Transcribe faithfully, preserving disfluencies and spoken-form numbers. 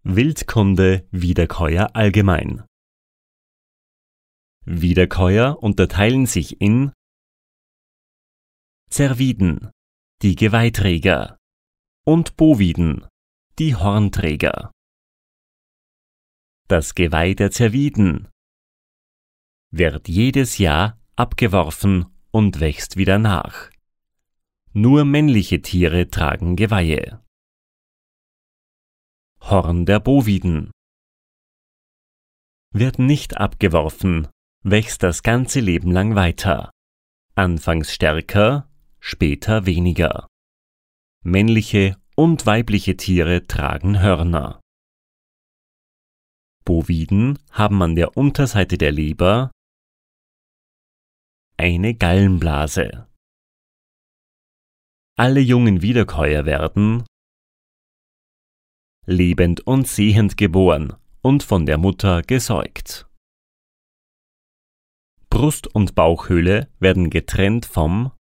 Wildkunde Wiederkäuer allgemein. Wiederkäuer unterteilen sich in Cerviden, die Geweihträger, und Boviden, die Hornträger. Das Geweih der Cerviden wird jedes Jahr abgeworfen und wächst wieder nach. Nur männliche Tiere tragen Geweihe. Horn der Boviden wird nicht abgeworfen, wächst das ganze Leben lang weiter. Anfangs stärker, später weniger. Männliche und weibliche Tiere tragen Hörner. Boviden haben an der Unterseite der Leber eine Gallenblase. Alle jungen Wiederkäuer werden lebend und sehend geboren und von der Mutter gesäugt. Brust und Bauchhöhle werden getrennt vom